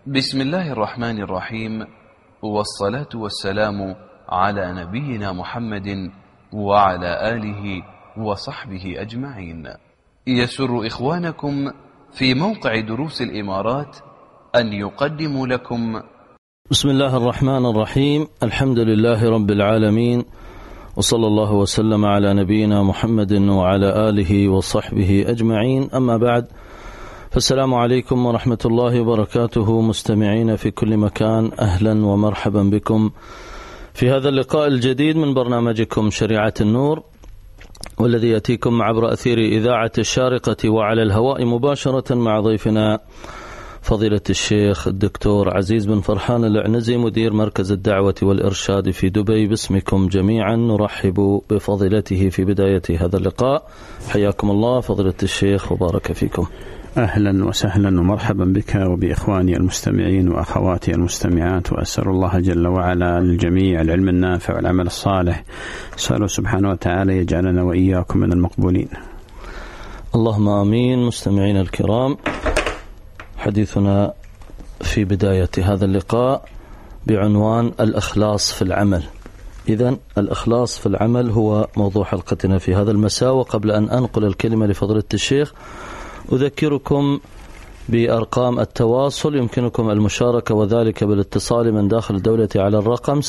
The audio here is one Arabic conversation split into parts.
بسم الله الرحمن الرحيم، والصلاة والسلام على نبينا محمد وعلى آله وصحبه أجمعين. يسر إخوانكم في موقع دروس الإمارات أن يقدموا لكم بسم الله الرحمن الرحيم. الحمد لله رب العالمين، وصلى الله وسلم على نبينا محمد وعلى آله وصحبه أجمعين. أما بعد، فالسلام عليكم ورحمة الله وبركاته. مستمعين في كل مكان، أهلا ومرحبا بكم في هذا اللقاء الجديد من برنامجكم شريعة النور، والذي يأتيكم عبر أثير إذاعة الشارقة وعلى الهواء مباشرة مع ضيفنا فضيلة الشيخ الدكتور عزيز بن فرحان العنزي، مدير مركز الدعوة والإرشاد في دبي. باسمكم جميعا نرحب بفضيلته في بداية هذا اللقاء. حياكم الله فضيلة الشيخ وبارك فيكم. أهلا وسهلا ومرحبا بك وبإخواني المستمعين وأخواتي المستمعات، وأسأل الله جل وعلا للجميع العلم النافع والعمل الصالح. أسأله سبحانه وتعالى يجعلنا وإياكم من المقبولين. اللهم آمين. مستمعين الكرام، حديثنا في بداية هذا اللقاء بعنوان الإخلاص في العمل. إذن الإخلاص في العمل هو موضوع حلقتنا في هذا المساء. وقبل أن أنقل الكلمة لفضيلة الشيخ، أذكركم بأرقام التواصل. يمكنكم المشاركة وذلك بالاتصال من داخل الدولة على الرقم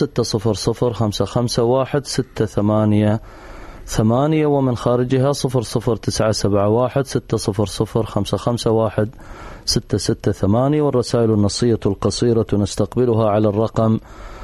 600-551-688، ومن خارجها 00971-600-551-668، والرسائل النصية القصيرة نستقبلها على الرقم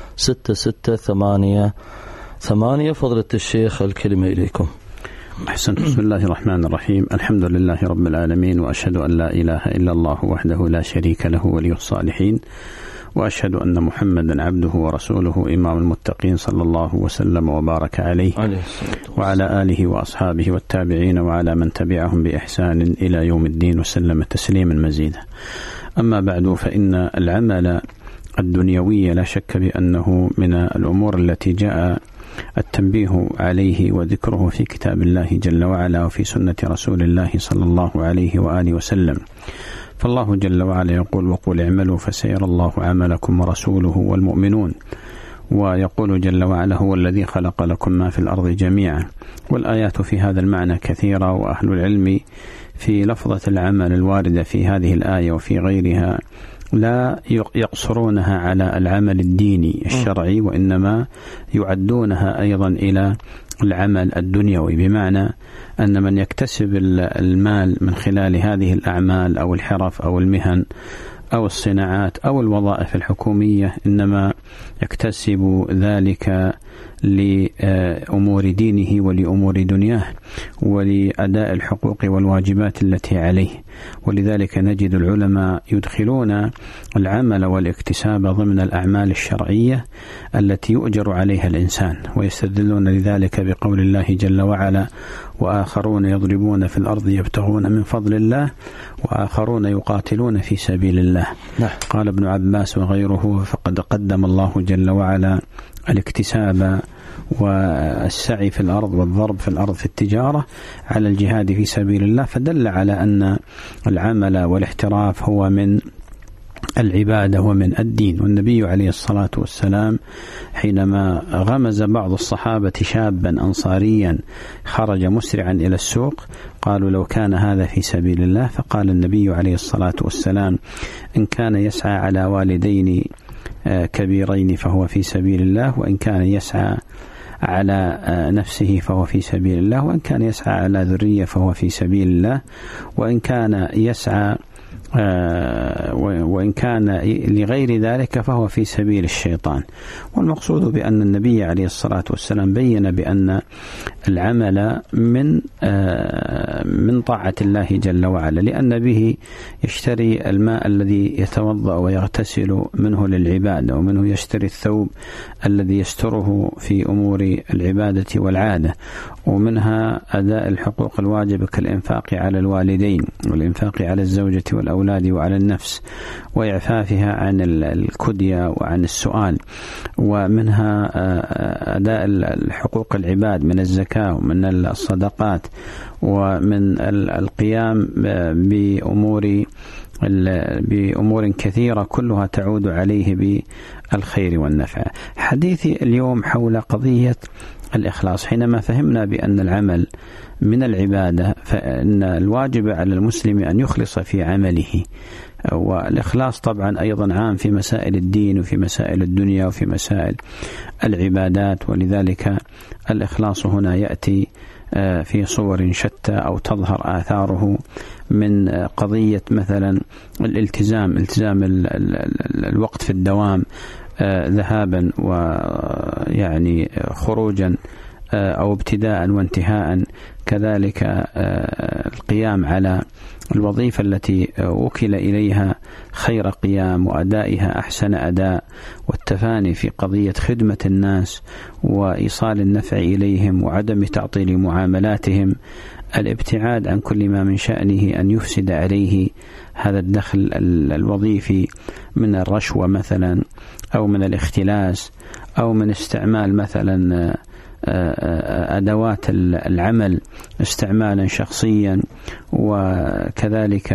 6688. فضيلة الشيخ الكلمة إليكم. أحسنت. بسم الله الرحمن الرحيم. الحمد لله رب العالمين، وأشهد أن لا إله إلا الله وحده لا شريك له ولي الصالحين، وأشهد أن محمدا عبده ورسوله إمام المتقين، صلى الله وسلم وبارك عليه وعلى آله وأصحابه والتابعين وعلى من تبعهم بإحسان إلى يوم الدين، وسلم تسليما مزيدا. أما بعد، فإن العمل الدنيوي لا شك بأنه من الأمور التي جاء التنبيه عليه وذكره في كتاب الله جل وعلا وفي سنة رسول الله صلى الله عليه وآله وسلم. فالله جل وعلا يقول: وقل اعملوا فسيرى الله عملكم ورسوله والمؤمنون. ويقول جل وعلا: هو الذي خلق لكم ما في الأرض جميعا. والآيات في هذا المعنى كثيرة، وأهل العلم في لفظة العمل الواردة في هذه الآية وفي غيرها لا يقصرونها على العمل الديني الشرعي، وإنما يعدونها أيضا إلى العمل الدنيوي، بمعنى أن من يكتسب المال من خلال هذه الأعمال أو الحرف أو المهن أو الصناعات أو الوظائف الحكومية إنما يكتسب ذلك لأمور دينه ولأمور دنياه ولأداء الحقوق والواجبات التي عليه. ولذلك نجد العلماء يدخلون العمل والاكتساب ضمن الأعمال الشرعية التي يؤجر عليها الإنسان، ويستدلون لذلك بقول الله جل وعلا: وآخرون يضربون في الأرض يبتغون من فضل الله وآخرون يقاتلون في سبيل الله. قال ابن عباس وغيره: فقد قدم الله جل وعلا الاكتساب والسعي في الأرض والضرب في الأرض في التجارة على الجهاد في سبيل الله، فدل على أن العمل والاحتراف هو من العبادة ومن الدين. والنبي عليه الصلاة والسلام حينما غمز بعض الصحابة شابا أنصاريا خرج مسرعا إلى السوق، قالوا: لو كان هذا في سبيل الله. فقال النبي عليه الصلاة والسلام: إن كان يسعى على والدين كبيرين فهو في سبيل الله، وإن كان يسعى على نفسه فهو في سبيل الله، وإن كان يسعى على ذرية فهو في سبيل الله، وإن كان يسعى وإن كان لغير ذلك فهو في سبيل الشيطان. والمقصود بأن النبي عليه الصلاة والسلام بين بأن العمل من طاعة الله جل وعلا، لأن به يشتري الماء الذي يتوضأ ويغتسل منه للعبادة، ومنه يشتري الثوب الذي يستره في أمور العبادة والعادة، ومنها أداء الحقوق الواجبة كالإنفاق على الوالدين والإنفاق على الزوجة والأولاد وعلى النفس، وإعفافها عن الكدية وعن السؤال، ومنها أداء الحقوق العباد من الزكاة ومن الصدقات، ومن القيام بأمور بأمور كثيرة كلها تعود عليه بالخير والنفع. حديثي اليوم حول قضية الإخلاص. حينما فهمنا بأن العمل من العبادة، فإن الواجب على المسلم أن يخلص في عمله، والإخلاص طبعا أيضا عام في مسائل الدين وفي مسائل الدنيا وفي مسائل العبادات، ولذلك الإخلاص هنا يأتي في صور شتى أو تظهر آثاره من قضية مثلا الالتزام الوقت في الدوام ذهابا ويعني خروجا أو ابتداء وانتهاء، كذلك القيام على الوظيفة التي وكل إليها خير قيام وأدائها أحسن أداء، والتفاني في قضية خدمة الناس وإيصال النفع إليهم وعدم تعطيل معاملاتهم، الابتعاد عن كل ما من شأنه أن يفسد عليه هذا الدخل الوظيفي من الرشوة مثلا، أو من الاختلاس، أو من استعمال مثلا أدوات العمل استعمالا شخصيا، وكذلك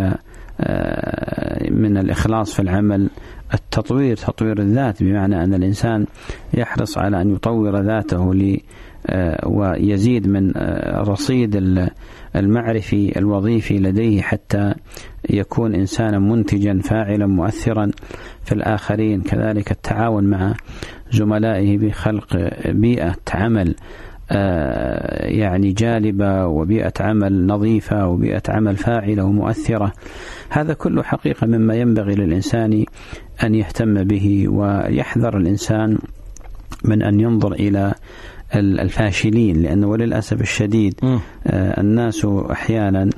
من الإخلاص في العمل تطوير الذات، بمعنى أن الإنسان يحرص على أن يطور ذاته ويزيد من رصيد المعرفي الوظيفي لديه حتى يكون إنسانا منتجا فاعلا مؤثرا في الآخرين. كذلك التعاون مع زملائه بخلق بيئة عمل يعني جالبة، وبيئة عمل نظيفة، وبيئة عمل فاعلة ومؤثرة. هذا كله حقيقة مما ينبغي للإنسان أن يهتم به، ويحذر الإنسان من أن ينظر إلى الفاشلين، لأنه وللأسف الشديد الناس أحيانا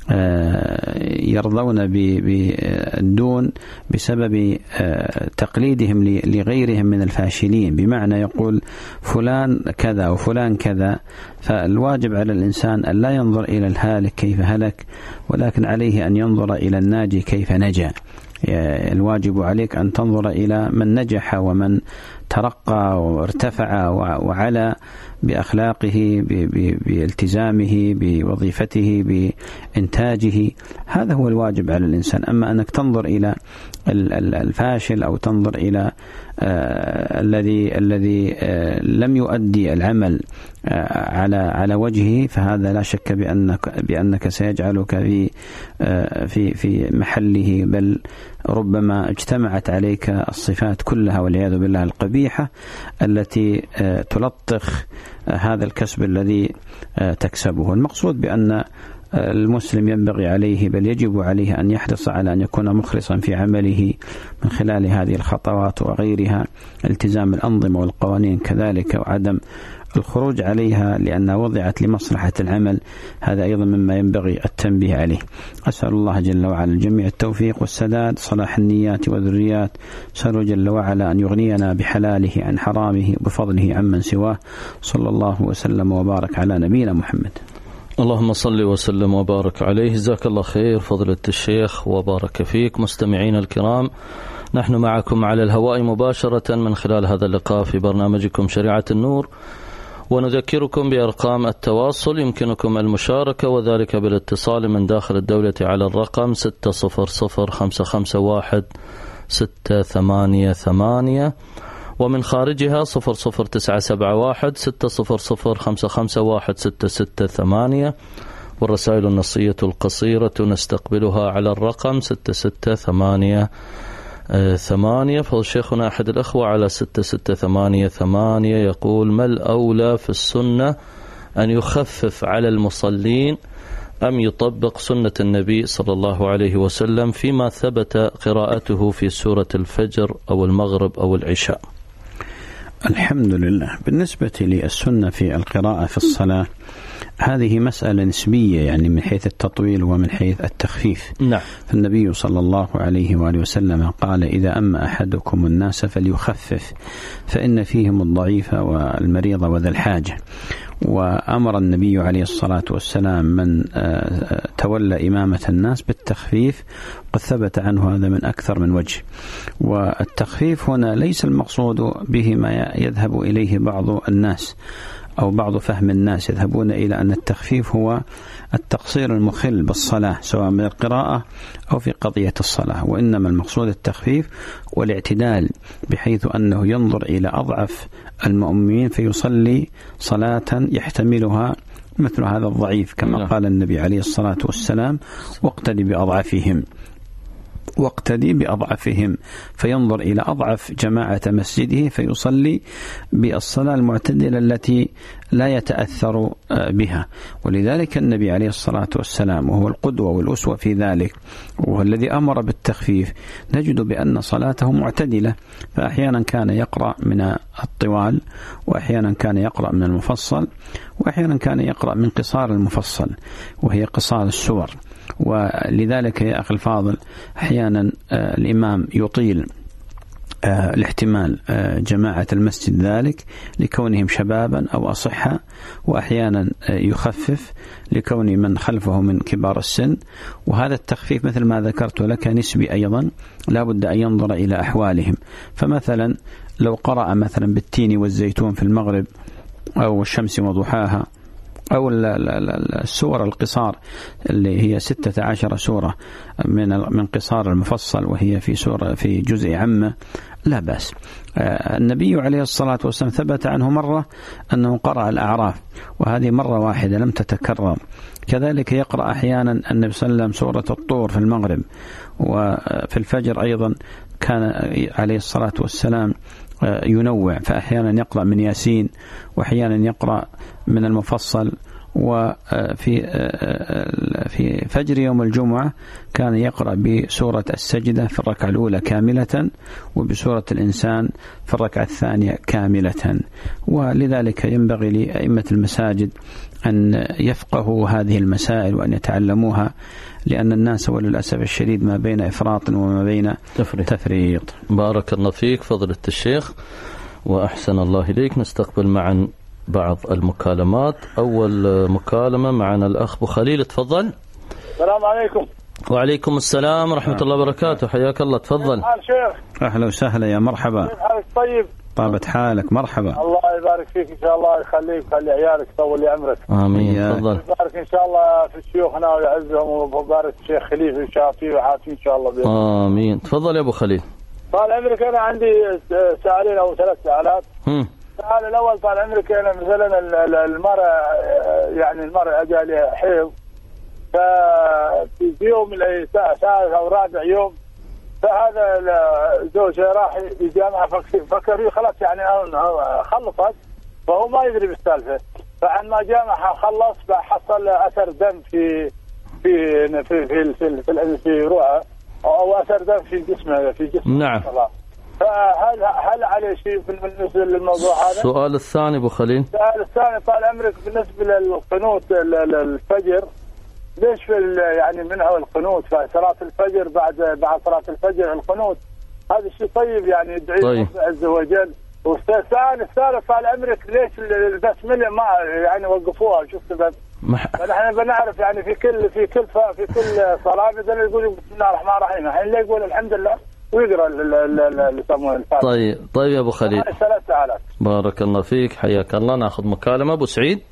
يرضون بالدون بسبب تقليدهم لغيرهم من الفاشلين، بمعنى يقول فلان كذا وفلان كذا. فالواجب على الإنسان أن لا ينظر إلى الهالك كيف هلك، ولكن عليه أن ينظر إلى الناجي كيف نجا. الواجب عليك أن تنظر إلى من نجح ومن ترقى وارتفع وعلى بأخلاقه، بالتزامه، بوظيفته، بإنتاجه. هذا هو الواجب على الإنسان. أما أنك تنظر إلى الفاشل أو تنظر إلى الذي لم يؤدي العمل على وجهه، فهذا لا شك بأنك سيجعلك في محله، بل ربما اجتمعت عليك الصفات كلها والعياذ بالله القبيحة التي تلطخ هذا الكسب الذي تكسبه. المقصود بأن المسلم ينبغي عليه، بل يجب عليه أن يحرص على أن يكون مخلصا في عمله من خلال هذه الخطوات وغيرها، التزام الأنظمة والقوانين كذلك، وعدم الخروج عليها لأنها وضعت لمصلحة العمل. هذا أيضا مما ينبغي التنبيه عليه. أسأل الله جل وعلا الجميع التوفيق والسداد، صلاح النيات والذريات. أسأل جل وعلا أن يغنينا بحلاله عن حرامه بفضله عمن سواه. صلى الله وسلم وبارك على نبينا محمد. اللهم صل وسلم وبارك عليه. جزاك الله خير فضيلة الشيخ وبارك فيك. مستمعين الكرام، نحن معكم على الهواء مباشرة من خلال هذا اللقاء في برنامجكم شريعة النور، ونذكركم بأرقام التواصل. يمكنكم المشاركة وذلك بالاتصال من داخل الدولة على الرقم 600-551-688، ومن خارجها 00971-600-551-668. والرسائل النصية القصيرة نستقبلها على الرقم 6688. فشيخنا أحد الأخوة على 6688 يقول: ما الأولى في السنة، أن يخفف على المصلين أم يطبق سنة النبي صلى الله عليه وسلم فيما ثبت قراءته في سورة الفجر أو المغرب أو العشاء؟ الحمد لله. بالنسبة للسنة في القراءة في الصلاة، هذه مسألة نسبية، يعني من حيث التطويل ومن حيث التخفيف. نعم. فالنبي صلى الله عليه وآله وسلم قال: إذا أما أحدكم الناس فليخفف فإن فيهم الضعيف والمريض وذا الحاجة. وأمر النبي عليه الصلاة والسلام من تولى إمامة الناس بالتخفيف، قد ثبت عنه هذا من أكثر من وجه. والتخفيف هنا ليس المقصود به ما يذهب إليه بعض الناس، أو بعض فهم الناس يذهبون إلى أن التخفيف هو التقصير المخل بالصلاة سواء من القراءة أو في قضية الصلاة، وإنما المقصود التخفيف والاعتدال بحيث أنه ينظر إلى أضعف المؤمنين فيصلي صلاة يحتملها مثل هذا الضعيف، كما قال النبي عليه الصلاة والسلام: واقتدي بأضعفهم، فينظر إلى أضعف جماعة مسجده فيصلي بالصلاة المعتدلة التي لا يتأثر بها. ولذلك النبي عليه الصلاة والسلام وهو القدوة والأسوة في ذلك، وهو الذي أمر بالتخفيف، نجد بأن صلاته معتدلة، فأحيانا كان يقرأ من الطوال، وأحيانا كان يقرأ من المفصل، وأحيانا كان يقرأ من قصار المفصل وهي قصار السور. ولذلك يا أخي الفاضل أحيانا الإمام يطيل الاحتمال جماعة المسجد ذلك لكونهم شبابا أو أصحة، وأحيانا يخفف لكون من خلفه من كبار السن. وهذا التخفيف مثل ما ذكرت لك نسبي أيضا، لا بد أن ينظر إلى أحوالهم. فمثلا لو قرأ مثلا بالتين والزيتون في المغرب أو الشمس وضحاها أو السور القصار اللي هي 16 سورة من قصار المفصل وهي في جزء عامة، لا بأس. النبي عليه الصلاة والسلام ثبت عنه مرة أنه قرأ الأعراف، وهذه مرة واحدة لم تتكرر. كذلك يقرأ أحيانا النبي صلى الله عليه وسلم سورة الطور في المغرب، وفي الفجر أيضا كان عليه الصلاة والسلام ينوع، فأحيانا يقرأ من ياسين وأحيانا يقرأ من المفصل. وفي فجر يوم الجمعة كان يقرأ بسورة السجدة في الركعة الأولى كاملة، وبسورة الإنسان في الركعة الثانية كاملة. ولذلك ينبغي لأئمة المساجد أن يفقهوا هذه المسائل وأن يتعلموها، لأن الناس وللأسف الشديد ما بين إفراط وما بين تفريط. بارك الله فيك فضيلة الشيخ وأحسن الله إليك. نستقبل معا بعض المكالمات. أول مكالمة معنا الأخ أبو خليل، تفضل. السلام عليكم. وعليكم السلام ورحمة الله وبركاته، حياك الله، تفضل. أهلا وسهلا، يا مرحبا. طيب، طابت حالك، مرحبا. الله يبارك فيك إن شاء الله، يخليك ويخلي عيالك، يطول لي عمرك. آمين. تفضل. يبارك إن شاء الله في شيوخنا ويعزهم، ويبارك الشيخ خليفة وشافيه وعافيه إن شاء الله بإذن. آمين. تفضل يا أبو خليل. طال عمرك، أنا عندي سؤالين أو 3 سؤالات. السؤال الأول، طال عمرك، أنا مثلا المرأة، يعني المرأة أجالها حيض، ففي يوم ثالث أو رابع يوم، فهذا زوجها راح يجامع، فكر خلاص يعني خلصت، فهو ما يدري بالسالفة، فعن ما جامعها خلص حصل أثر دم في في في في في, في, في روحه، أو أثر دم في جسمه نعم. فهل عليه شيء بالنسبة للموضوع هذا؟ السؤال الثاني أبو خليل. السؤال الثاني، طال عمرك، بالنسبة للقنوت الفجر، ليش يعني منها القنوت في صلاة الفجر، بعد صلاة الفجر القنوت، هذا الشيء طيب يعني يدعي الله عز وجل. والسؤال الثالث، طال عمرك، ليش البسملة ما يعني وقفوها؟ شو السبب؟ نحن بنعرف يعني في كل صلاة بدنا يقول بسم الله الرحمن الرحيم، الحين لا يقول الحمد لله ويقرأ اللي يسمونه الفاتحة. طيب يا أبو خليل، 3 سؤالات. بارك الله فيك، حياك الله. ناخذ مكالمة. أبو سعيد.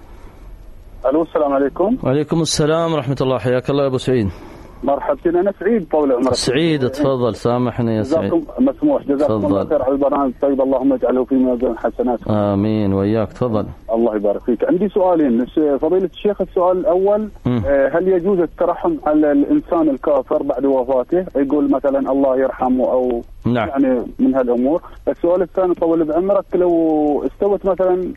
ألو، السلام عليكم. وعليكم السلام ورحمة الله، حياك الله يا أبو سعيد. مرحبتين، أنا سعيد طول عمرك. سعيد، تفضل، سامحني يا سعيد. مسموح، جزاكم الله خير على البرنامج الطيب، اللهم اجعله في ميزان حسناتكم. آمين وإياك، تفضل. الله يبارك فيك. عندي سؤالين فضيلة الشيخ. السؤال الأول، هل يجوز الترحم على الإنسان الكافر بعد وفاته؟ يقول مثلا الله يرحمه أو نعم. يعني من هالأمور. السؤال الثاني، طول بعمرك، لو استوت مثلا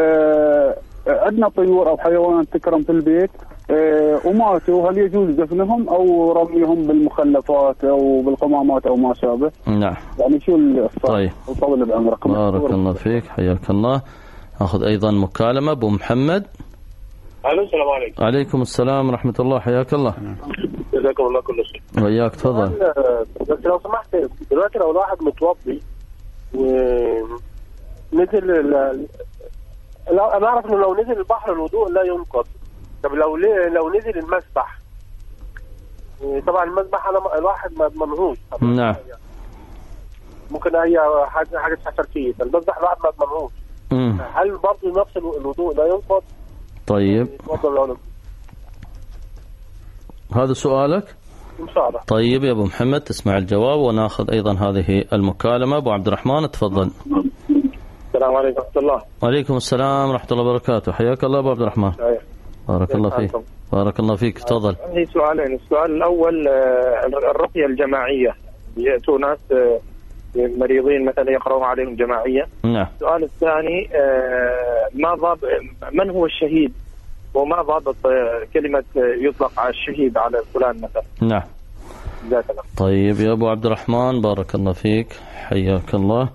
عندنا طيور أو حيوانات تكرم في البيت وماتوا، هل يجوز دفنهم أو رميهم بالمخلفات أو بالقمامات أو ما شابه؟ نعم. يعني شو الصح؟ طيب، طول بعمرك. بارك الله فيك، حياك الله. أخذ أيضا مكالمة. أبو محمد. ألو، السلام عليكم. عليكم السلام ورحمة الله، حياك الله. جزاكم الله كل شيء. وإياك، تفضل. بس لو سمحت، دلوقتي لو الواحد متوضي ونزل أنا أعرف إنه لو نزل البحر الوضوء لا ينقض. طب لو نزل المسبح، طبعا المسبح أنا الواحد ما منهوش. نعم. ممكن أي حاجة تحصل فيه، المسبح الواحد ما منهوش. هل برضه نفس الوضوء لا ينقض؟ طيب هذا سؤالك إن شاء الله. طيب يا أبو محمد تسمع الجواب ونأخذ أيضا هذه المكالمة. أبو عبد الرحمن تفضل. السلام عليكم ورحمة الله. وعليكم السلام ورحمة الله وبركاته. حياك الله أبو عبد الرحمن. بارك الله فيك. بارك الله فيك. تفضل. عندي سؤالين. السؤال الأول الرقية الجماعية، يأتوا ناس مريضين مثلا يقرؤون عليهم جماعية. نعم. السؤال الثاني من هو الشهيد وما ضابط كلمة يطلق على الشهيد على فلان مثلا؟ نعم. طيب يا أبو عبد الرحمن بارك الله فيك حياك الله.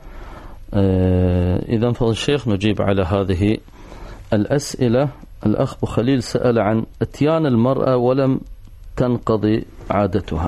إذا فضل الشيخ نجيب على هذه الأسئلة. الأخ أبو خليل سأل عن اتيان المرأة ولم تنقضي عادتها.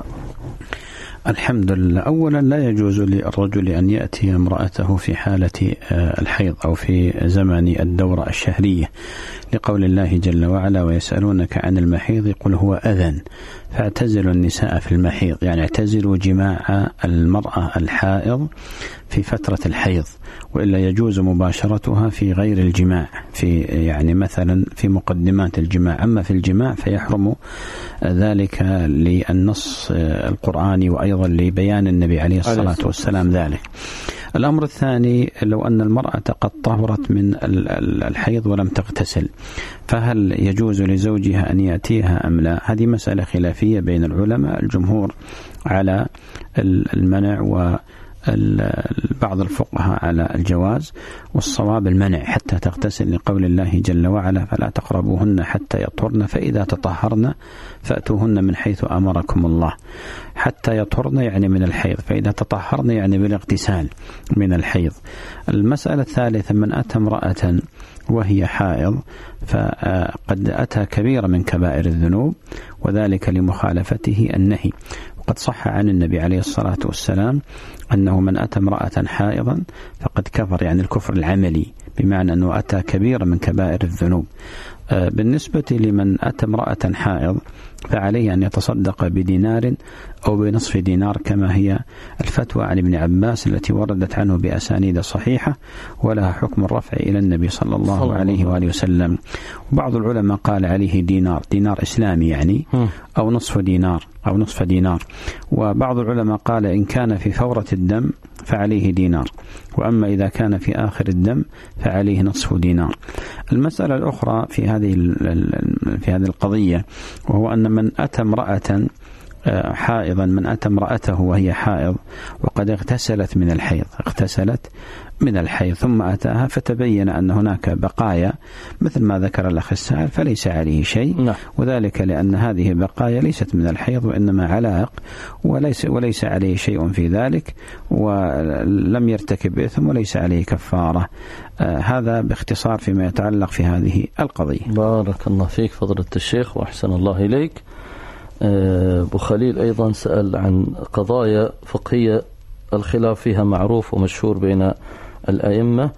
الحمد لله. أولا لا يجوز للرجل أن يأتي امرأته في حالة الحيض أو في زمن الدورة الشهرية، لقول الله جل وعلا ويسألونك عن المحيض قل هو أذى فاعتزلوا النساء في المحيض، يعني اعتزلوا جماع المرأة الحائض في فترة الحيض، وإلا يجوز مباشرتها في غير الجماع، في يعني مثلا في مقدمات الجماع. أما في الجماع فيحرم ذلك للنص القرآني وأيضا لبيان النبي عليه الصلاة والسلام ذلك. الأمر الثاني لو أن المرأة قد طهرت من الحيض ولم تغتسل فهل يجوز لزوجها أن يأتيها أم لا؟ هذه مسألة خلافية بين العلماء. الجمهور على المنع بعض الفقهاء على الجواز، والصواب المنع حتى تغتسل، لقول الله جل وعلا فلا تقربوهن حتى يطهرن فإذا تطهرن فأتوهن من حيث أمركم الله. حتى يطهرن يعني من الحيض، فإذا تطهرن يعني بالاغتسال من الحيض. المسألة الثالثة من أتى امرأة وهي حائض فقد أتى كبيرة من كبائر الذنوب، وذلك لمخالفته النهي. وقد صح عن النبي عليه الصلاة والسلام أنه من أتى امرأة حائضا فقد كفر، يعني الكفر العملي، بمعنى أنه أتى كبيرة من كبائر الذنوب. بالنسبة لمن أتى امرأة حائض فعليه أن يتصدق بدينار أو بنصف دينار، كما هي الفتوى عن ابن عباس التي وردت عنه بأسانيد صحيحة، ولها حكم الرفع إلى النبي صلى الله عليه وآله وسلم. وبعض العلماء قال عليه دينار إسلامي يعني، أو نصف دينار. وبعض العلماء قال إن كان في فورة الدم فعليه دينار، وأما إذا كان في آخر الدم فعليه نصف دينار. المسألة الأخرى في هذه القضية وهو أن من أتى امرأة حائضا، من أتى امرأته وهي حائض وقد اغتسلت من الحيض ثم أتاها فتبين أن هناك بقايا مثل ما ذكر الأخ السائل فليس عليه شيء، وذلك لأن هذه بقايا ليست من الحيض وإنما علائق، وليس عليه شيء في ذلك، ولم يرتكب إثم وليس عليه كفارة. هذا باختصار فيما يتعلق في هذه القضية. بارك الله فيك فضيلة الشيخ وأحسن الله إليك. أبو خليل أيضا سأل عن قضايا فقهية الخلاف فيها معروف ومشهور بين الأئمة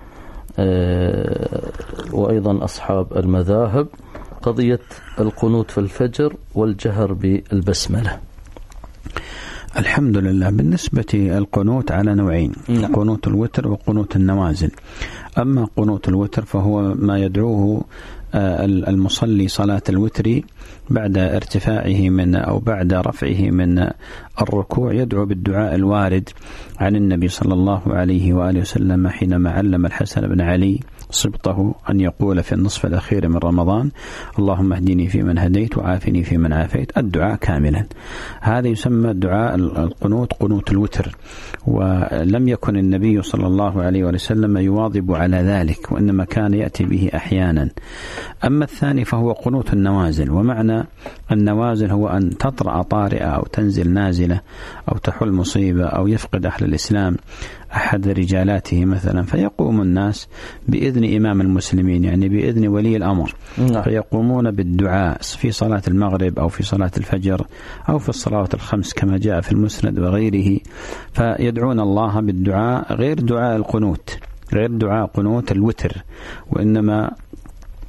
وأيضا أصحاب المذاهب، قضية القنوت في الفجر والجهر بالبسملة. الحمد لله. بالنسبة القنوت على نوعين، قنوت الوتر وقنوت النوازل. أما قنوت الوتر فهو ما يدعوه المصلي صلاة الوتر بعد ارتفاعه أو بعد رفعه من الركوع، يدعو بالدعاء الوارد عن النبي صلى الله عليه وآله وسلم حينما علم الحسن بن علي صبطه أن يقول في النصف الأخير من رمضان اللهم اهدني فيمن هديت وعافني فيمن عافيت، الدعاء كاملا. هذا يسمى دعاء القنوت قنوت الوتر، ولم يكن النبي صلى الله عليه وسلم يواظب على ذلك، وإنما كان يأتي به أحيانا. أما الثاني فهو قنوت النوازل، ومعنى النوازل هو أن تطرأ طارئة أو تنزل نازلة أو تحل مصيبة أو يفقد أهل الإسلام أحد رجالاته مثلا، فيقوم الناس بإذن إمام المسلمين، يعني بإذن ولي الأمر، فيقومون بالدعاء في صلاة المغرب أو في صلاة الفجر أو في الصلوات الخمس كما جاء في المسند وغيره، فيدعون الله بالدعاء غير دعاء القنوت، غير دعاء قنوت الوتر، وإنما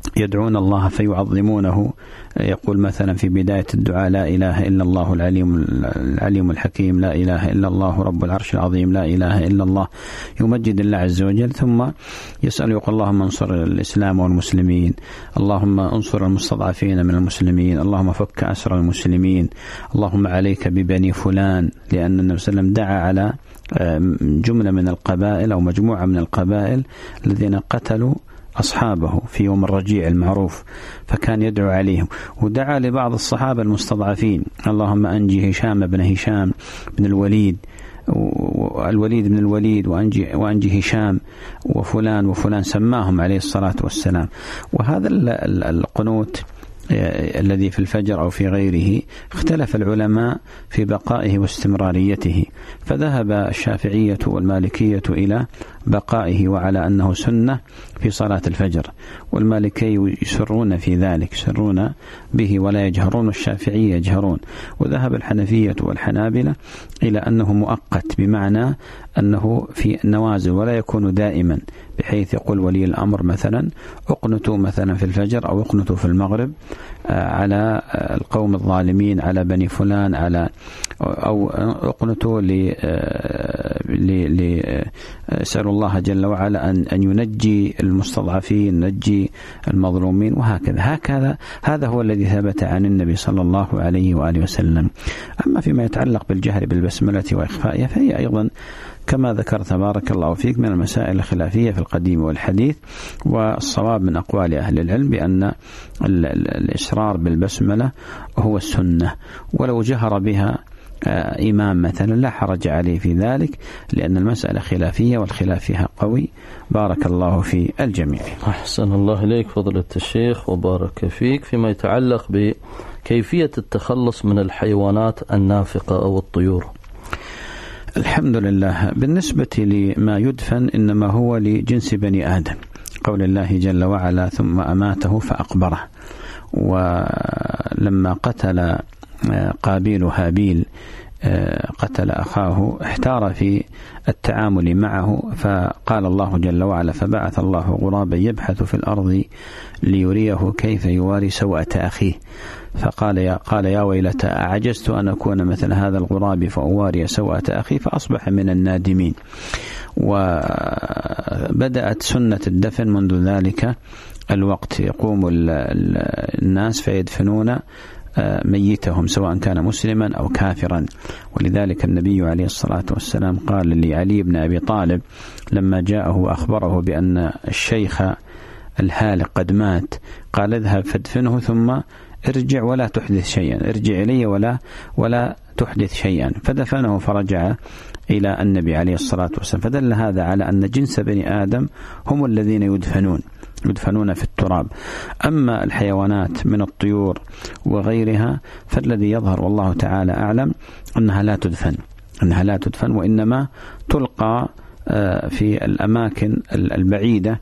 يدعون الله فيعظمونه. يقول مثلا في بداية الدعاء: لا إله إلا الله العليم الحكيم، لا إله إلا الله رب العرش العظيم، لا إله إلا الله. يمجد الله عز وجل، ثم يسأل يقول: اللهم انصر الإسلام والمسلمين، اللهم انصر المستضعفين من المسلمين، اللهم فك أسر المسلمين، اللهم عليك ببني فلان، لأن النبي صلى الله عليه وسلم دعا على جملة من القبائل أو مجموعة من القبائل الذين قتلوا أصحابه في يوم الرجيع المعروف، فكان يدعو عليهم. ودعا لبعض الصحابة المستضعفين: اللهم أنجي هشام بن هشام بن الوليد بن الوليد وأنجي هشام وفلان وفلان، سماهم عليه الصلاة والسلام. وهذا القنوت الذي في الفجر أو في غيره اختلف العلماء في بقائه واستمراريته، فذهب الشافعية والمالكية إلى بقائه وعلى أنه سنة في صلاة الفجر، والمالكي يسرون في ذلك، يسرون به ولا يجهرون، والشافعية يجهرون. وذهب الحنفية والحنابلة إلى أنه مؤقت، بمعنى أنه في النوازل ولا يكون دائما، بحيث يقول ولي الأمر مثلا: اقنتوا مثلا في الفجر أو اقنتوا في المغرب على القوم الظالمين، على بني فلان، على أو اقنتوا سأل الله جل وعلا أن ينجي المستضعفين، ينجي المظلومين، وهكذا. هذا هو الذي ثبت عن النبي صلى الله عليه وآله وسلم. أما فيما يتعلق بالجهر بالبسملة وإخفائها، فهي أيضا كما ذكرت بارك الله فيك من المسائل الخلافية في القديم والحديث، والصواب من أقوال أهل العلم بأن الإسرار بالبسملة هو السنة، ولو جهر بها إمام مثلا لا حرج عليه في ذلك، لأن المسألة خلافية والخلاف فيها قوي. بارك الله في الجميع. أحسن الله إليك فضيلة الشيخ وبارك فيك. فيما يتعلق بكيفية التخلص من الحيوانات النافقة أو الطيور، الحمد لله، بالنسبة لما يدفن إنما هو لجنس بني آدم، قول الله جل وعلا: ثم أماته فأقبره. ولما قتل قابيل هابيل، قتل أخاه، احتار في التعامل معه، فقال الله جل وعلا: فبعث الله غرابا يبحث في الأرض ليريه كيف يواري سوءة أخيه، فقال يا ويلتى أعجزت أن أكون مثل هذا الغراب فأواري سوءة أخي، فأصبح من النادمين. وبدأت سنة الدفن منذ ذلك الوقت، يقوم الناس فيدفنون ميتهم سواء كان مسلما أو كافرا. ولذلك النبي عليه الصلاة والسلام قال لعلي بن أبي طالب لما جاءه وأخبره بأن الشيخ الهالك قد مات، قال: اذهب فادفنه ثم ارجع ولا تحدث شيئا، ارجع إلي ولا تحدث شيئا. فدفنه فرجع إلى النبي عليه الصلاة والسلام. فدل هذا على أن جنس بني آدم هم الذين يدفنون في التراب. أما الحيوانات من الطيور وغيرها فالذي يظهر والله تعالى أعلم أنها لا تدفن، وإنما تلقى في الأماكن البعيدة،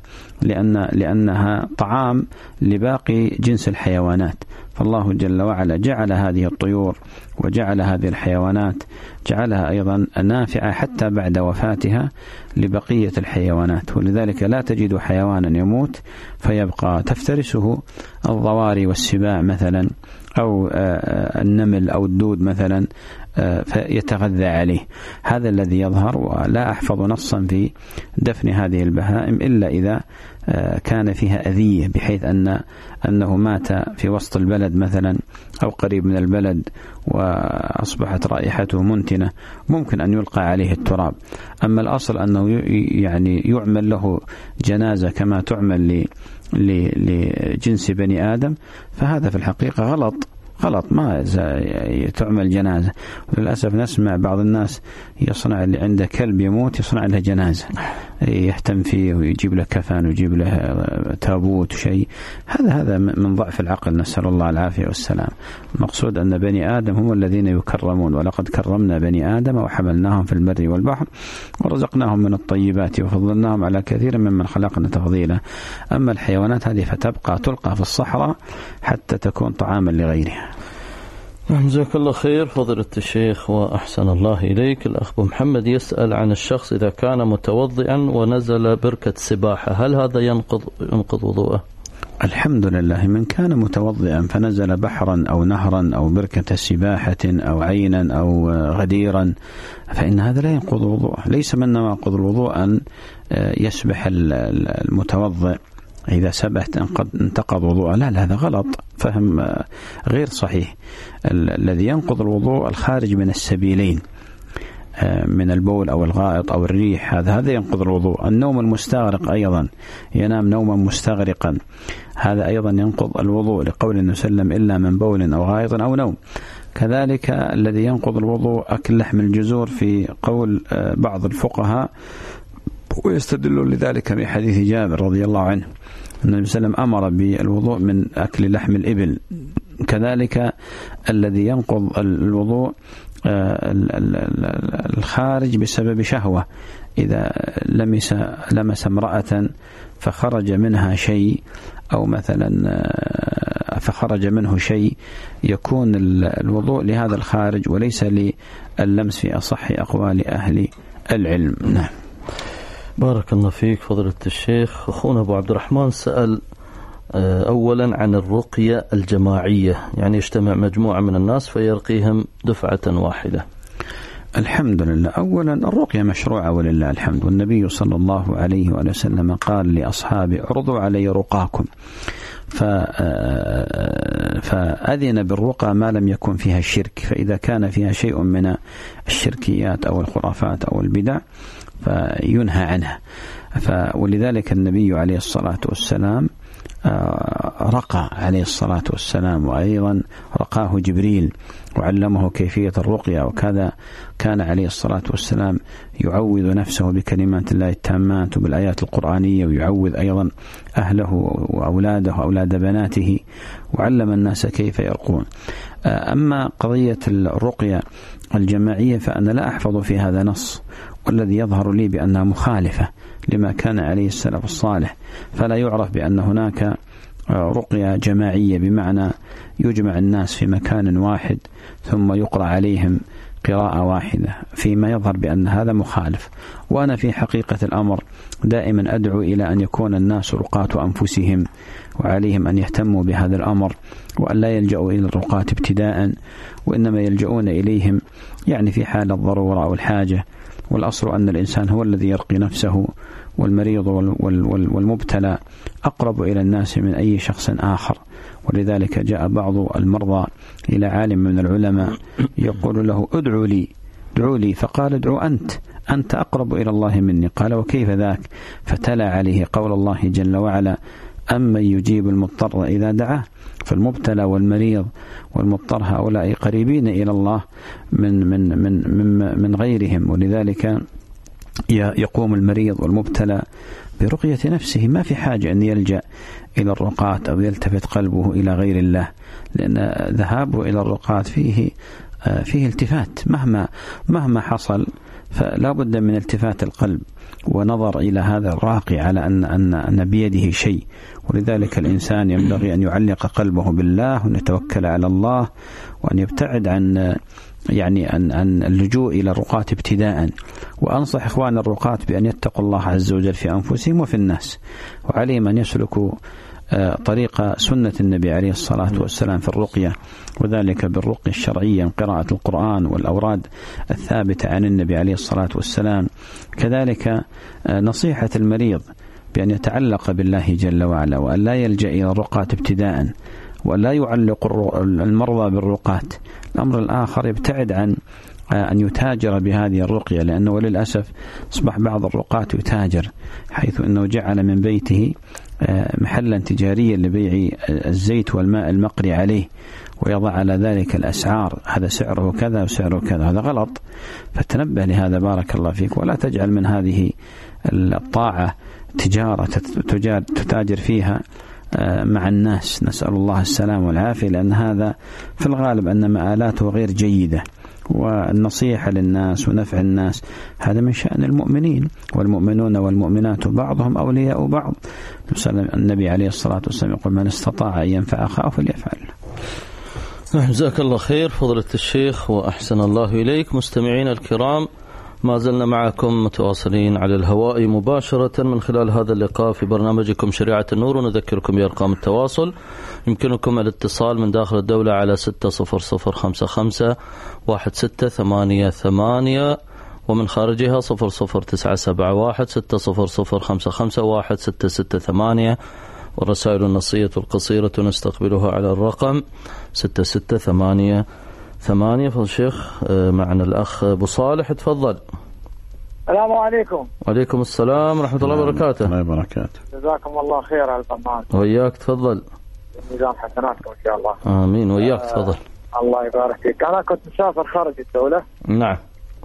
لأنها طعام لباقي جنس الحيوانات. فالله جل وعلا جعل هذه الطيور وجعل هذه الحيوانات، جعلها أيضا نافعة حتى بعد وفاتها لبقية الحيوانات. ولذلك لا تجد حيوانا يموت فيبقى تفترسه الضواري والسباع مثلا، أو النمل أو الدود مثلا فيتغذى عليه. هذا الذي يظهر، ولا أحفظ نصا في دفن هذه البهائم إلا إذا كان فيها أذية، بحيث أنه مات في وسط البلد مثلا أو قريب من البلد وأصبحت رائحته منتنة، ممكن أن يلقى عليه التراب. أما الأصل أنه يعني يعمل له جنازة كما تعمل لجنس بني آدم، فهذا في الحقيقة غلط، ما تعمل جنازة. وللأسف نسمع بعض الناس يصنع اللي عنده كلب يموت يصنع له جنازة، يهتم فيه ويجيب له كفن ويجيب له تابوت شيء. هذا من ضعف العقل، نسأل الله العافية والسلام. المقصود أن بني آدم هم الذين يكرمون، ولقد كرمنا بني آدم وحملناهم في البر والبحر ورزقناهم من الطيبات وفضلناهم على كثير ممن خلقنا تفضيلا. أما الحيوانات هذه فتبقى تلقى في الصحراء حتى تكون طعاما لغيرها. جزاك الله خير فضيلة الشيخ وأحسن الله إليك. الأخ محمد يسأل عن الشخص إذا كان متوضئا ونزل بركة سباحة، هل هذا ينقض وضوءه؟ الحمد لله. من كان متوضئا فنزل بحرا أو نهرا أو بركة سباحة أو عينا أو غديرا فإن هذا لا ينقض وضوءه. ليس من نواقض الوضوء أن يسبح المتوضئ إذا سبحت انتقض وضوءه، لا هذا غلط، فهم غير صحيح. الذي ينقض الوضوء الخارج من السبيلين من البول أو الغائط أو الريح، هذا ينقض الوضوء. النوم المستغرق أيضا، ينام نوما مستغرقا، هذا أيضا ينقض الوضوء، لقول النبي صلى الله عليه وسلم إلا من بول أو غائط أو نوم. كذلك الذي ينقض الوضوء أكل لحم الجزور في قول بعض الفقهاء، ويستدل لذلك بحديث جابر رضي الله عنه أن النبي صلى الله عليه وسلم أمر بالوضوء من أكل لحم الإبل. كذلك الذي ينقض الوضوء الخارج بسبب شهوة، إذا لمس امرأة فخرج منها شيء أو مثلا فخرج منه شيء، يكون الوضوء لهذا الخارج وليس للمس في أصح أقوال أهل العلم. نعم. بارك الله فيك فضيلة الشيخ. أخونا أبو عبد الرحمن سأل أولا عن الرقية الجماعية، يعني يجتمع مجموعة من الناس فيرقيهم دفعة واحدة. الحمد لله. أولا الرقية مشروعة ولله الحمد، والنبي صلى الله عليه وسلم قال لأصحابه اعرضوا علي رقاكم، فأذن بالرقى ما لم يكن فيها الشرك، فإذا كان فيها شيء من الشركيات أو الخرافات أو البدع فينهى عنها. ولذلك النبي عليه الصلاة والسلام رقى عليه الصلاة والسلام، وأيضا رقاه جبريل وعلمه كيفية الرقية، وكذا كان عليه الصلاة والسلام يعوذ نفسه بكلمات الله التامات وبالآيات القرآنية، ويعوذ أيضا أهله وأولاده وأولاد بناته، وعلم الناس كيف يرقون. أما قضية الرقية الجماعية فأنا لا أحفظ في هذا نص، والذي يظهر لي بأنها مخالفة لما كان عليه السلف الصالح، فلا يعرف بأن هناك رقية جماعية بمعنى يجمع الناس في مكان واحد ثم يقرأ عليهم قراءة واحدة، فيما يظهر بأن هذا مخالف. وأنا في حقيقة الأمر دائما أدعو إلى أن يكون الناس رقاة أنفسهم، وعليهم أن يهتموا بهذا الأمر، وأن لا يلجأوا إلى الرقاة ابتداء، وإنما يلجؤون إليهم يعني في حال الضرورة أو الحاجة. والأصل أن الإنسان هو الذي يرقي نفسه، والمريض والمبتلى أقرب إلى الناس من أي شخص آخر. ولذلك جاء بعض المرضى إلى عالم من العلماء يقول له ادعوا لي، فقال ادعوا أنت أقرب إلى الله مني. قال وكيف ذاك؟ فتلا عليه قول الله جل وعلا أمن يجيب المضطر إذا دعاه، فالمبتلى والمريض والمضطر هؤلاء قريبين إلى الله من غيرهم. ولذلك يقوم المريض والمبتلى برقية نفسه، ما في حاجة أن يلجأ إلى الرقاة أو يلتفت قلبه إلى غير الله، لأن ذهابه إلى الرقاة فيه التفات مهما حصل، فلا بد من التفات القلب ونظر إلى هذا الراقي على أن بيده شيء. ولذلك الإنسان ينبغي أن يعلق قلبه بالله، وأن يتوكل على الله، وأن يبتعد عن اللجوء إلى الرقاة ابتداء. وأنصح إخوان الرقاة بأن يتقوا الله عز وجل في أنفسهم وفي الناس، وعليهم أن يسلكوا طريق سنة النبي عليه الصلاة والسلام في الرقية، وذلك بالرقية الشرعية، قراءة القرآن والأوراد الثابتة عن النبي عليه الصلاة والسلام. كذلك نصيحة المريض بأن يتعلق بالله جل وعلا، وأن لا يلجأ إلى الرقاة ابتداء، وأن لا يعلق المرضى بالرقاة. الأمر الآخر يبتعد عن أن يتاجر بهذه الرقية، لأنه للأسف أصبح بعض الرقاة يتاجر، حيث أنه جعل من بيته محلا تجاريا لبيع الزيت والماء المقري عليه، ويضع على ذلك الأسعار، هذا سعره كذا وسعره كذا، هذا غلط. فتنبه لهذا بارك الله فيك، ولا تجعل من هذه الطاعة تجارة تتاجر فيها مع الناس، نسأل الله السلام والعافية، لأن هذا في الغالب أن مآلاته غير جيدة. والنصيحة للناس ونفع الناس هذا من شأن المؤمنين، والمؤمنون والمؤمنات بعضهم أولياء بعض. النبي عليه الصلاة والسلام يقول من استطاع أن ينفع أخاه فليفعل. جزاك الله خير فضيلة الشيخ وأحسن الله إليك. مستمعين الكرام، ما زلنا معكم متواصلين على الهواء مباشرة من خلال هذا اللقاء في برنامجكم شريعة النور، ونذكركم بأرقام التواصل. يمكنكم الاتصال من داخل الدولة على 60055 ومن خارجها 00971 60055 1668. والرسائل النصية القصيرة نستقبلها على الرقم 6688. فضل الشيخ معنا الأخ أبو صالح، تفضل. السلام عليكم. وعليكم السلام ورحمة الله وبركاته. الله وبركاته. جزاكم الله خير على البرنامج. وإياك، تفضل. ميزان حسناتكم إن شاء الله. آمين. وإياك، تفضل. الله يبارك فيك. أنا كنت مسافر خارج الدولة. نعم.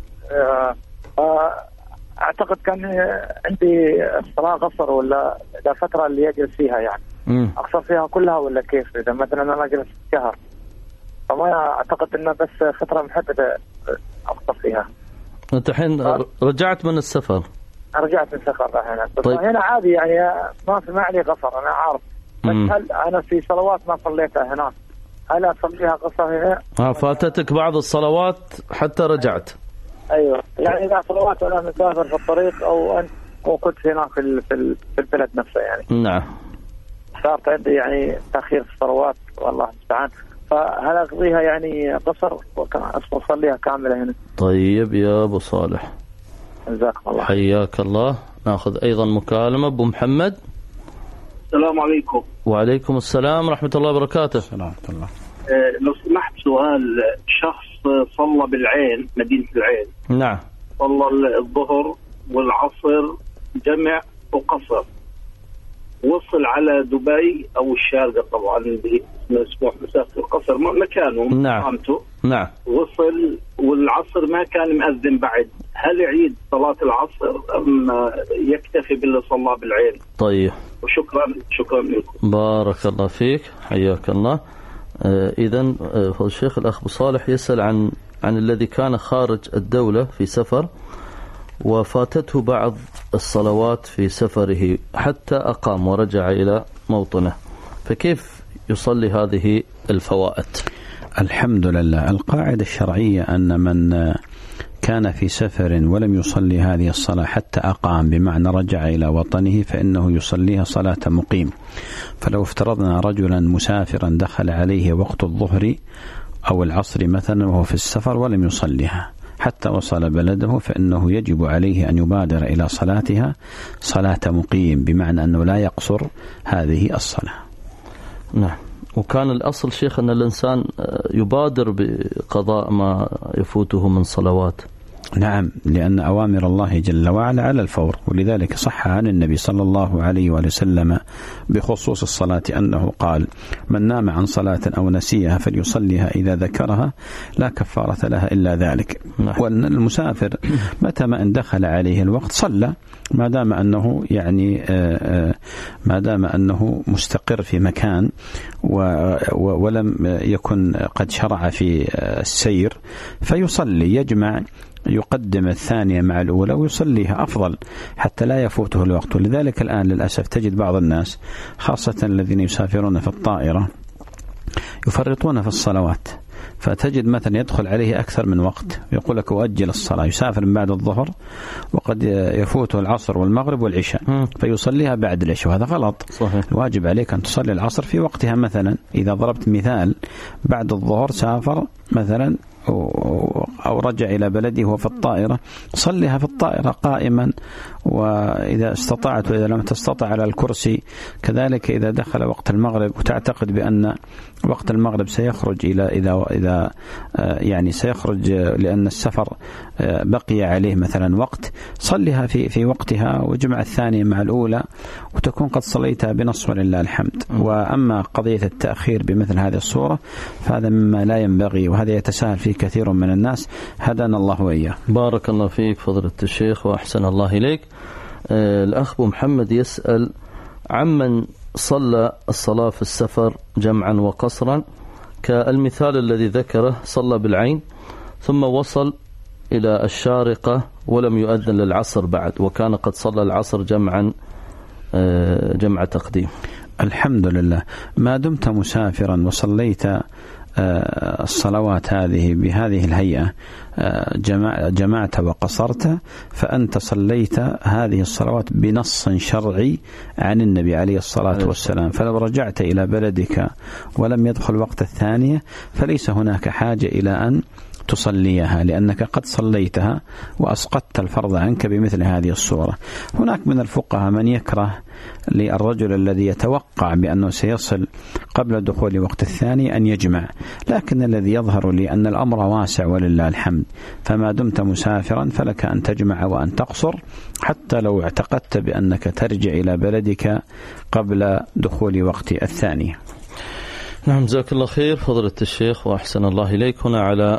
أعتقد كان عندي الصلاة قصر ولا فترة اللي يجلس فيها يعني. أقصر فيها كلها ولا كيف؟ إذا مثلا أنا أجلس شهر فما أعتقد إنه بس فترة محددة أقصر فيها. أنت الحين رجعت من السفر؟ رجعت من السفر هنا. طيب. هنا عادي يعني ما علي قصر، أنا عارف. بس هل أنا في صلوات ما صليتها هناك هل أصليها قصر هنا؟ فاتتك بعض الصلوات حتى رجعت. أيوة يعني إذا صلوات وأنا مسافر في الطريق أو كنت هنا في البلد نفسه يعني. نعم. صارت عندي يعني تأخير في الصلوات والله المستعان، فهل أقضيها يعني قصر وأصليها كاملة هنا؟ طيب يا أبو صالح، جزاكم الله. حياك الله. نأخذ أيضا مكالمة. أبو محمد. السلام عليكم. وعليكم السلام ورحمة الله وبركاته. سلام الله. لو سمحت سؤال، شخص صلى بالعين مدينة العين. نعم. صلى الظهر والعصر جمع وقصر، وصل على دبي أو الشارقة طبعا مسموح مسافة القصر مكانه. نعم. قامته. نعم. وصل والعصر ما كان مأذن بعد، هل يعيد صلاة العصر أم يكتفي باللي صلى بالعين؟ طيب. وشكرا لكم. بارك الله فيك، حياك الله. إذن الشيخ الأخ أبو صالح يسأل عن الذي كان خارج الدولة في سفر وفاتته بعض الصلوات في سفره حتى أقام ورجع إلى موطنه، فكيف يصلي هذه الفوائت؟ الحمد لله. القاعدة الشرعية أن من كان في سفر ولم يصلي هذه الصلاة حتى أقام، بمعنى رجع إلى وطنه، فإنه يصليها صلاة مقيم. فلو افترضنا رجلا مسافرا دخل عليه وقت الظهر أو العصر مثلا وهو في السفر ولم يصليها حتى وصل بلده، فإنه يجب عليه أن يبادر إلى صلاتها صلاة مقيم، بمعنى أنه لا يقصر هذه الصلاة. نعم. وكان الأصل شيخ أن الإنسان يبادر بقضاء ما يفوته من صلوات. نعم، لأن أوامر الله جل وعلا على الفور، ولذلك صح عن النبي صلى الله عليه وسلم بخصوص الصلاة أنه قال: من نام عن صلاة أو نسيها فليصليها إذا ذكرها لا كفارة لها إلا ذلك. وأن المسافر متى ما ان دخل عليه الوقت صلى، ما دام أنه يعني ما دام أنه مستقر في مكان ولم يكن قد شرع في السير فيصلي، يجمع، يقدم الثانية مع الأولى ويصليها أفضل حتى لا يفوته الوقت. ولذلك الآن للأسف تجد بعض الناس خاصة الذين يسافرون في الطائرة يفرطون في الصلوات، فتجد مثلا يدخل عليه أكثر من وقت، يقول لك أؤجل الصلاة، يسافر من بعد الظهر وقد يفوته العصر والمغرب والعشاء فيصليها بعد العشاء، وهذا غلط. صحيح. الواجب عليك أن تصلي العصر في وقتها. مثلا إذا ضربت مثال، بعد الظهر سافر مثلا أو رجع إلى بلده وفي الطائرة، صليها في الطائرة قائما، وإذا استطعت وإذا لم تستطع على الكرسي. كذلك إذا دخل وقت المغرب وتعتقد بأن وقت المغرب سيخرج إذا يعني سيخرج لأن السفر بقي عليه مثلا وقت، صليها في وقتها وجمع الثانية مع الأولى وتكون قد صليتها بنص ولله الحمد. وأما قضية التأخير بمثل هذه الصورة فهذا مما لا ينبغي، وهذا يتساهل فيه كثير من الناس، هدانا الله وإياه. بارك الله فيك فضيلة الشيخ وأحسن الله إليك. الأخ أبو محمد يسأل عمن صلى الصلاة في السفر جمعا وقصرا، كالمثال الذي ذكره، صلى بالعين ثم وصل إلى الشارقة ولم يؤذن للعصر بعد، وكان قد صلى العصر جمع تقديم. الحمد لله. ما دمت مسافرا وصليت الصلوات هذه بهذه الهيئة جمعت وقصرت، فأنت صليت هذه الصلوات بنص شرعي عن النبي عليه الصلاة والسلام. فلو رجعت إلى بلدك ولم يدخل وقت الثانية فليس هناك حاجة إلى أن تصليها، لأنك قد صليتها وأسقطت الفرض عنك بمثل هذه الصورة. هناك من الفقهاء من يكره للرجل الذي يتوقع بأنه سيصل قبل دخول وقت الثاني أن يجمع، لكن الذي يظهر لي أن الأمر واسع ولله الحمد، فما دمت مسافرا فلك أن تجمع وأن تقصر حتى لو اعتقدت بأنك ترجع إلى بلدك قبل دخول وقت الثانية. نعم، جزاك الله خير فضيلة الشيخ وأحسن الله إليك. هنا على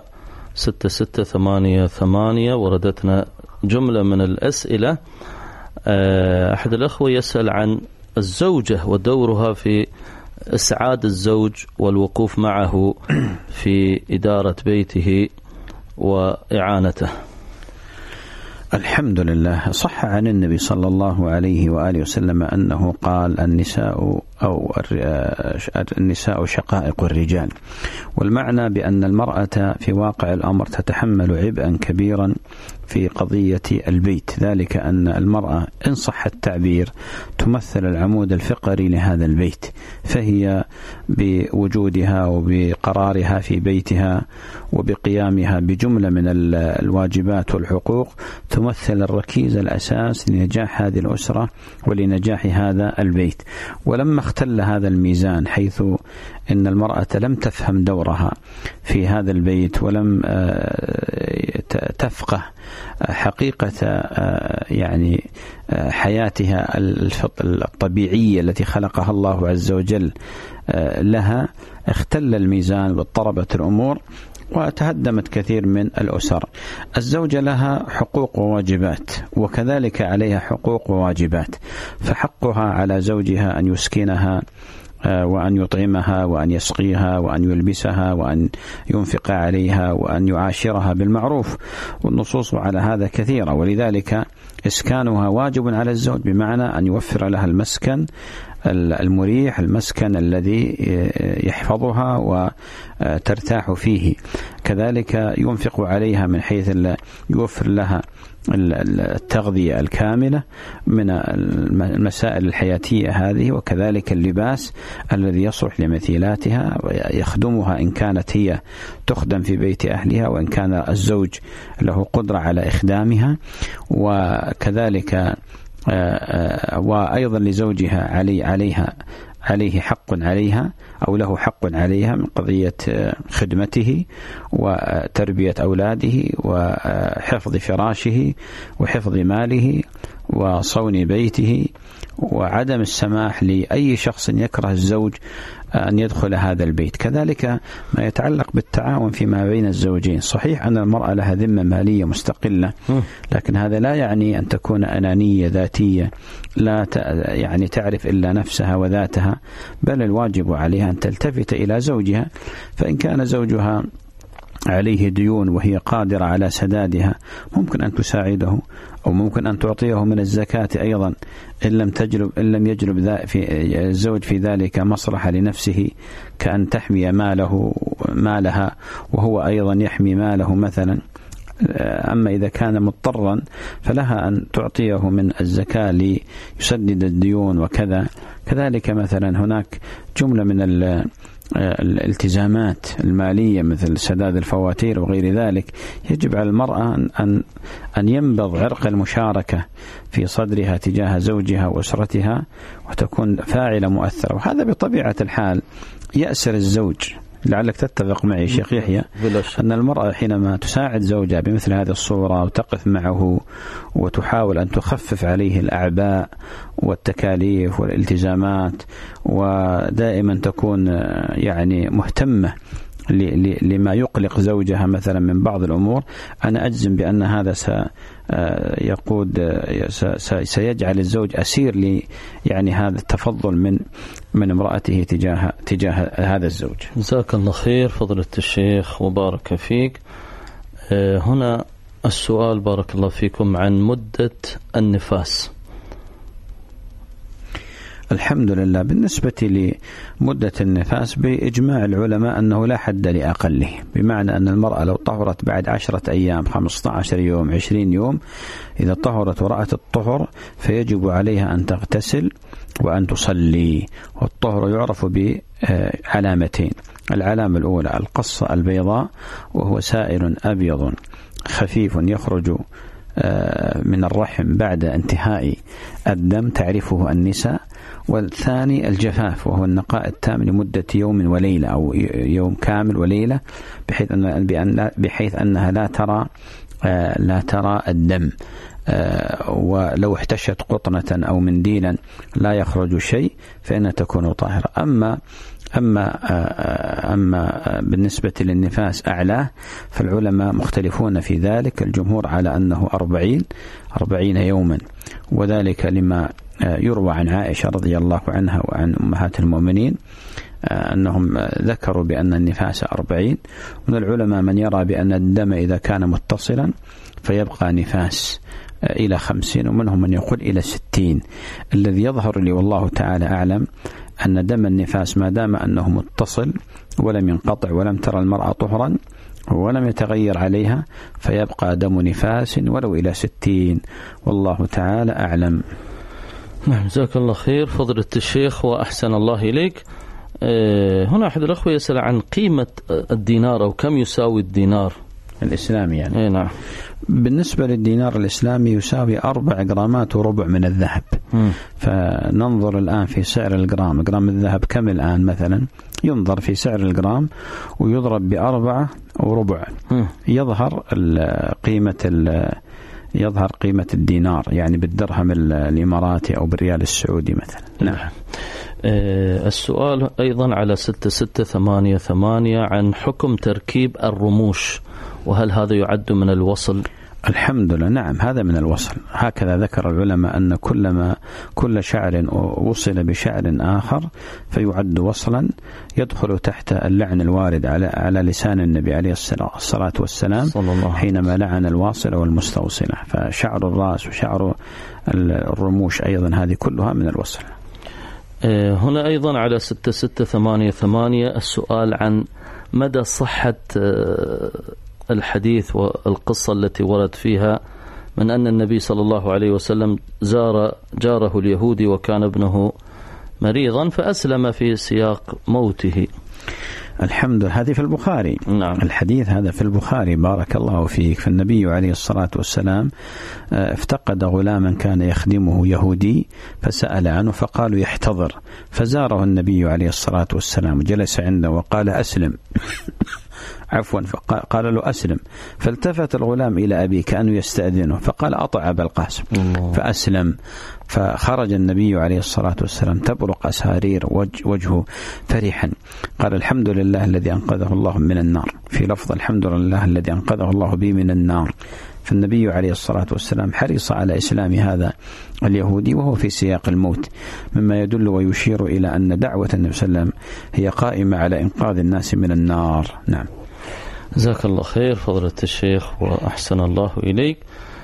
6688 وردتنا جملة من الأسئلة. أحد الأخوة يسأل عن الزوجة ودورها في إسعاد الزوج والوقوف معه في إدارة بيته وإعانته. الحمد لله، صح عن النبي صلى الله عليه وآله وسلم أنه قال النساء شقائق الرجال، والمعنى بأن المرأة في واقع الأمر تتحمل عبئا كبيرا في قضية البيت، ذلك أن المرأة إن صح التعبير تمثل العمود الفقري لهذا البيت، فهي بوجودها وبقرارها في بيتها وبقيامها بجملة من الواجبات والحقوق تمثل الركيزة الأساس لنجاح هذه الأسرة ولنجاح هذا البيت. ولما اختل هذا الميزان حيث إن المرأة لم تفهم دورها في هذا البيت ولم تفقه حقيقة يعني حياتها الطبيعية التي خلقها الله عز وجل لها، اختل الميزان واضطربت الأمور وتهدمت كثير من الأسر. الزوجة لها حقوق وواجبات وكذلك عليها حقوق وواجبات، فحقها على زوجها أن يسكنها وأن يطعمها وأن يسقيها وأن يلبسها وأن ينفق عليها وأن يعاشرها بالمعروف، والنصوص على هذا كثيرة. ولذلك إسكانها واجب على الزوج، بمعنى أن يوفر لها المسكن المريح، المسكن الذي يحفظها وترتاح فيه. كذلك ينفق عليها من حيث يوفر لها التغذية الكاملة من المسائل الحياتية هذه، وكذلك اللباس الذي يصلح لمثيلاتها ويخدمها إن كانت هي تخدم في بيت أهلها وإن كان الزوج له قدرة على إخدامها. وكذلك وأيضا لزوجها عليه حق عليها أو له حق عليها من قضية خدمته وتربية أولاده وحفظ فراشه وحفظ ماله وصون بيته، وعدم السماح لأي شخص يكره الزوج أن يدخل هذا البيت. كذلك ما يتعلق بالتعاون فيما بين الزوجين. صحيح أن المرأة لها ذمة مالية مستقلة، لكن هذا لا يعني أن تكون أنانية ذاتية لا يعني تعرف إلا نفسها وذاتها، بل الواجب عليها أن تلتفت إلى زوجها، فإن كان زوجها عليه ديون وهي قادرة على سدادها ممكن أن تساعده، أو ممكن أن تعطيه من الزكاة أيضا إن لم يجلب الزوج في ذلك مصلحة لنفسه، كأن تحمي مالها وهو أيضا يحمي ماله مثلا. أما إذا كان مضطرا فلها أن تعطيه من الزكاة ليسدد الديون وكذا. كذلك مثلا هناك جملة من الالتزامات المالية مثل سداد الفواتير وغير ذلك، يجب على المرأة أن ينبض عرق المشاركة في صدرها تجاه زوجها وأسرتها وتكون فاعلة مؤثرة. وهذا بطبيعة الحال يأسر الزوج. لعلك تتفق معي شيخ يحيى أن المرأة حينما تساعد زوجها بمثل هذه الصورة وتقف معه وتحاول أن تخفف عليه الأعباء والتكاليف والالتزامات، ودائما تكون يعني مهتمة لما يقلق زوجها مثلا من بعض الأمور، أنا أجزم بأن هذا سيجعل الزوج أسير يعني هذا التفضل من امرأته تجاه هذا الزوج. جزاك الله خير فضيلة الشيخ وبارك فيك. هنا السؤال بارك الله فيكم عن مدة النفاس. الحمد لله. بالنسبة لمدة النفاس بإجماع العلماء أنه لا حد لأقله، بمعنى أن المرأة لو طهرت بعد 10 أيام 15 يوم 20 يوم، إذا طهرت ورأت الطهر فيجب عليها أن تغتسل وأن تصلي. والطهر يعرف بعلامتين: العلامة الأولى القصة البيضاء، وهو سائل أبيض خفيف يخرج من الرحم بعد انتهاء الدم تعرفه النساء. والثاني الجفاف، وهو النقاء التام لمدة يوم وليلة أو يوم كامل وليلة، بحيث أنها لا ترى الدم، ولو احتشت قطنة أو منديلا لا يخرج شيء فإنها تكون طاهرة. أما بالنسبة للنفاس أعلاه فالعلماء مختلفون في ذلك. الجمهور على أنه 40 يوما، وذلك لما يروى عن عائشة رضي الله عنها وعن أمهات المؤمنين أنهم ذكروا بأن النفاس 40. من العلماء من يرى بأن الدم إذا كان متصلا فيبقى نفاس إلى 50، ومنهم من يقول إلى 60. الذي يظهر لي والله تعالى أعلم أن دم النفاس ما دام أنه متصل ولم ينقطع ولم ترى المرأة طهرا ولم يتغير عليها فيبقى دم نفاس ولو إلى 60، والله تعالى أعلم. نعم، جزاك الله خير فضيلة الشيخ وأحسن الله إليك. هنا أحد الأخوة يسأل عن قيمة الدينار، أو كم يساوي الدينار الإسلامي يعني. نعم. بالنسبة للدينار الإسلامي يساوي 4 جرامات وربع من الذهب. فننظر الآن في سعر الجرام، جرام الذهب كم الآن مثلا، ينظر في سعر الجرام ويضرب ب4 وربع، يظهر قيمة الدينار يعني بالدرهم الإماراتي أو بالريال السعودي مثلا. نعم. السؤال أيضا على 6688 عن حكم تركيب الرموش، وهل هذا يعد من الوصل؟ الحمد لله، نعم، هذا من الوصل. هكذا ذكر العلماء أن كل شعر وصل بشعر آخر فيعد وصلا، يدخل تحت اللعن الوارد على لسان النبي عليه الصلاة والسلام حينما لعن الواصل والمستوصلة. فشعر الرأس وشعر الرموش أيضا هذه كلها من الوصل. هنا أيضا على 6688 السؤال عن مدى صحة الحديث والقصة التي ورد فيها من أن النبي صلى الله عليه وسلم زار جاره اليهودي وكان ابنه مريضا فأسلم في سياق موته. الحمد لله، هذه في البخاري. نعم. الحديث هذا في البخاري بارك الله فيك. فالنبي عليه الصلاة والسلام افتقد غلاما كان يخدمه يهودي فسأل عنه فقالوا يحتضر، فزاره النبي عليه الصلاة والسلام جلس عنده وقال أسلم عفوا، فقال له أسلم، فالتفت الغلام إلى أبيه كأنه يستأذنه فقال أطع أبا القاسم فأسلم. فخرج النبي عليه الصلاة والسلام تبرق أسارير وجهه فرحا، قال الحمد لله الذي أنقذه الله من النار، في لفظ الحمد لله الذي أنقذه الله بي من النار. فالنبي عليه الصلاة والسلام حرص على إسلام هذا اليهودي وهو في سياق الموت، مما يدل ويشير إلى أن دعوة النبي صلى الله عليه وسلم هي قائمة على إنقاذ الناس من النار. نعم. جزاك الله خير فضيلة الشيخ وأحسن الله إليك.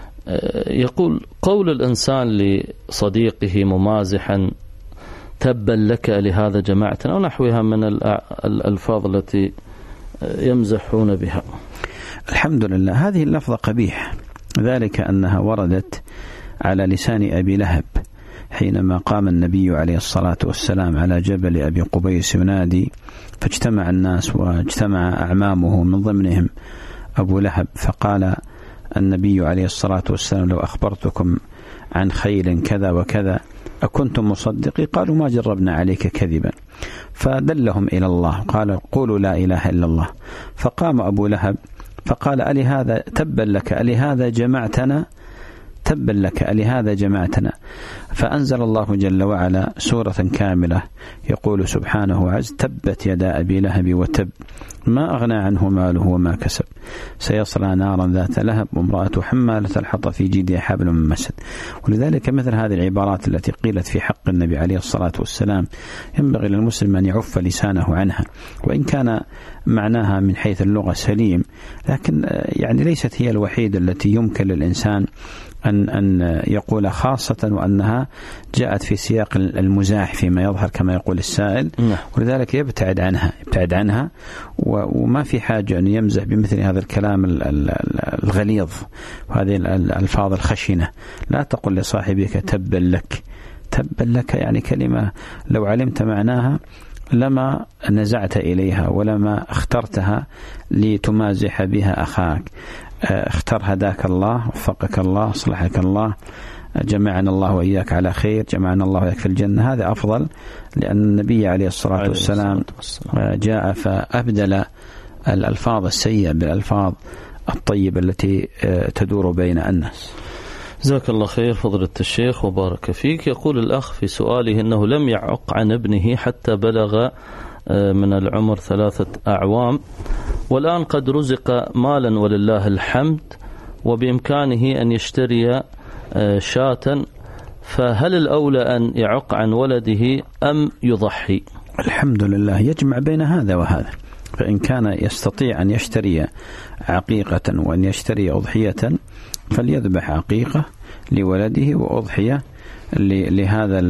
يقول قول الإنسان لصديقه ممازحا تبا لك لهذا جماعتنا أو نحوها من الألفاظ التي يمزحون بها. الحمد لله، هذه اللفظة قبيح، ذلك أنها وردت على لسان أبي لهب حينما قام النبي عليه الصلاة والسلام على جبل أبي قبيس ينادي، فاجتمع الناس واجتمع أعمامه من ضمنهم أبو لهب، فقال النبي عليه الصلاة والسلام لو أخبرتكم عن خيل كذا وكذا أكنتم مصدقي؟ قالوا ما جربنا عليك كذبا. فدلهم إلى الله، قال قولوا لا إله إلا الله. فقام أبو لهب فقال ألي هذا تبا لك ألي هذا جمعتنا، تبا لك ألي هذا جمعتنا. فأنزل الله جل وعلا سورة كاملة يقول سبحانه وعز تبت يدا أبي لهب وتب ما أغنى عنه ماله وما كسب سيصلى نارا ذات لهب وامرأته حمالة الحطب في جيدها حبل من مسد. ولذلك مثل هذه العبارات التي قيلت في حق النبي عليه الصلاة والسلام ينبغي للمسلم أن يعف لسانه عنها، وإن كان معناها من حيث اللغة سليم، لكن يعني ليست هي الوحيدة التي يمكن للإنسان أن يقول خاصة وأنها جاءت في سياق المزاح فيما يظهر كما يقول السائل، ولذلك يبتعد عنها وما في حاجة أن يمزح بمثل هذا الكلام الغليظ وهذه الألفاظ الخشنة. لا تقل لصاحبك تبا لك، يعني كلمة لو علمت معناها لما نزعت إليها ولما اخترتها لتمازح بها أخاك. اختر هداك الله، وفقك الله، صلحك الله، جمعنا الله وإياك على خير، جمعنا الله وإياك في الجنة. هذا أفضل، لأن النبي عليه الصلاة والسلام جاء فأبدل الألفاظ السيئة بالألفاظ الطيبة التي تدور بين الناس. جزاك الله خير فضيلة الشيخ وبارك فيك. يقول الأخ في سؤاله أنه لم يعق عن ابنه حتى بلغ من العمر 3 أعوام، والآن قد رزق مالا ولله الحمد، وبإمكانه أن يشتري شاة، فهل الأولى أن يعق عن ولده أم يضحي؟ الحمد لله، يجمع بين هذا وهذا. فإن كان يستطيع أن يشتري عقيقة وأن يشتري أضحية فليذبح عقيقة لولده وأضحية لهذا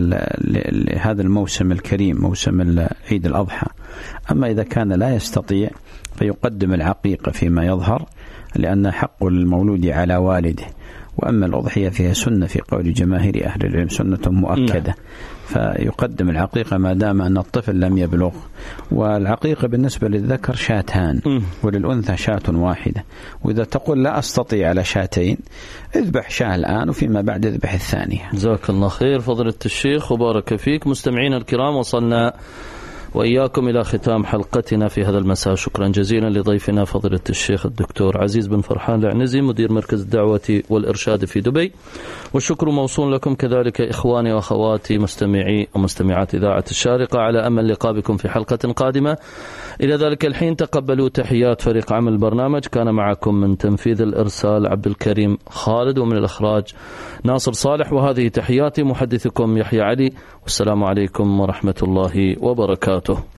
الموسم الكريم، موسم عيد الأضحى. أما إذا كان لا يستطيع فيقدم العقيقة فيما يظهر، لأن حق المولود على والده. وأما الأضحية فيها سنة في قول جماهير أهل العلم، سنة مؤكدة، فيقدم العقيقة ما دام أن الطفل لم يبلغ. والعقيقة بالنسبة للذكر شاتان وللأنثى شاة واحدة. وإذا تقول لا أستطيع على شاتين، اذبح شاة الآن وفيما بعد اذبح الثانية. جزاك الله خير فضيلة الشيخ وبارك فيك. مستمعين الكرام، وصلنا وإياكم إلى ختام حلقتنا في هذا المساء. شكرا جزيلا لضيفنا فضيلة الشيخ الدكتور عزيز بن فرحان العنزي، مدير مركز الدعوة والإرشاد في دبي. والشكر موصول لكم كذلك إخواني وأخواتي مستمعي ومستمعات إذاعة الشارقة، على أمل لقاء بكم في حلقة قادمة. إلى ذلك الحين تقبلوا تحيات فريق عمل البرنامج. كان معكم من تنفيذ الإرسال عبد الكريم خالد، ومن الإخراج ناصر صالح، وهذه تحياتي محدثكم يحيى علي، والسلام عليكم ورحمة الله وبركاته.